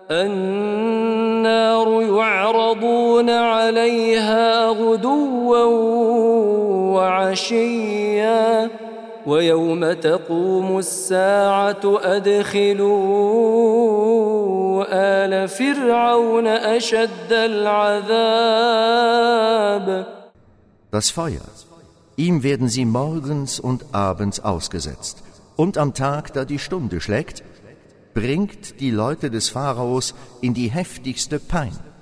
النار يعرضون عليها غدوا وعشيا ويوم تقوم الساعة أدخلوا آل فرعون أشد العذاب. Das Feuer, ihm werden sie morgens und abends ausgesetzt, und am Tag, da die Stunde schlägt, bringt die Leute des Pharaos in die heftigste Pein.